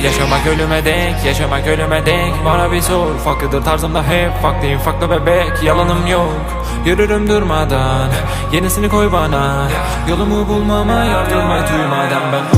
Yaşamak ölüme dek, yaşamak ölüme dek. Bana bir sor, farklıdır tarzımda hep. Farklıyım farklı bebek, yalanım yok. Yürürüm durmadan, yenisini koy bana. Yolumu bulmama yardım et uyumadan ben.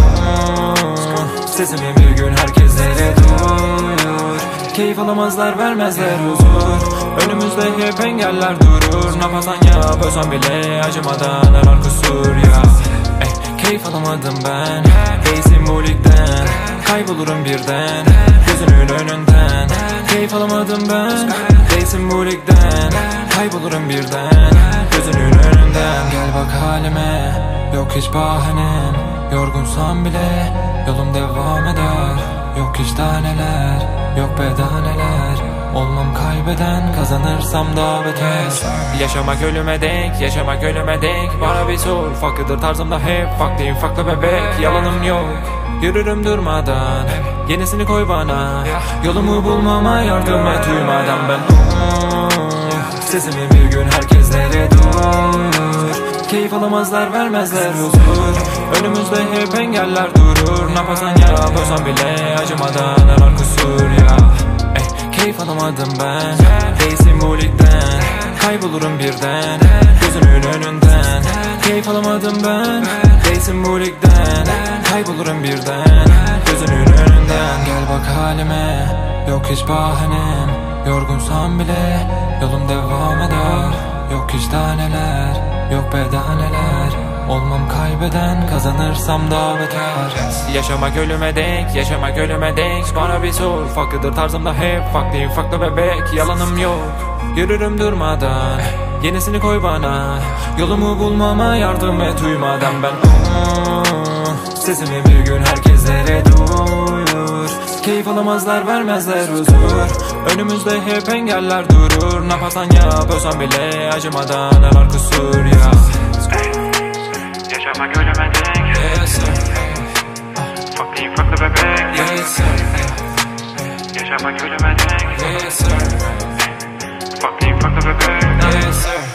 Sesimi bir gün herkeslere duyur. Keyif alamazlar, vermezler huzur. Önümüzde hep engeller durur. Ne yaparsan yap, ölsem bile acımadan arar kusur ya. Keyif alamadım ben, ey simbolikten. Kaybolurum birden, gözünün önünden. Keyif alamadım ben, ey simbolikten. Kaybolurum birden, gözünün önünden. Gel bak halime, yok hiç bahanem. Yorgunsam bile yolum devam eder. Yok hiç taneler, yok bedaneler. Olmam kaybeden, kazanırsam daha beter. Yaşamak ölüme dek, yaşamak ölüme dek. Bana bir sor, farklıdır tarzımda hep. Farklıyım farklı bebek, yalanım yok. Yürürüm durmadan, yenisini koy bana. Yolumu bulmama yardım et uyumadan ben. Sesimi bir gün herkeslere duyur. Keyif alamazlar, vermezler huzur. Önümüzde hep engeller durur. Ne yaparsan yap, ölsem bile acımadan arar kusur ya. Keyif alamadım ben, ey simbolikten. Kaybolurum birden, gözünün önünden. Keyif alamadım ben, ey simbolikten. Kaybolurum birden, gözünün önünden. Gel bak halime, yok hiç bahanem. Yorgunsam bile yolum devam eder. Yok hiç taneler, yok bedaneler. Olmam kaybeden, kazanırsam daha beter. Yaşamak ölüme dek, yaşamak ölüme dek. Bana bir sor, farklıdır tarzımda hep. Farklıyım farklı bebek, yalanım yok. Yürürüm durmadan, yenisini koy bana. Yolumu bulmama yardım et uyumadan ben. Sesimi bir gün herkeslere duyur. Keyif alamazlar, vermezler huzur. Önümüzde hep engeller durur. Ne yaparsan yap, ölsem bile acımadan arar kusur ya. Yaşamak ölüme dek. Yes sir. Farklıyım farklı bebek. Yes sir. Yaşamak ölüme dek. Yes sir. Farklıyım farklı bebek. Yes sir.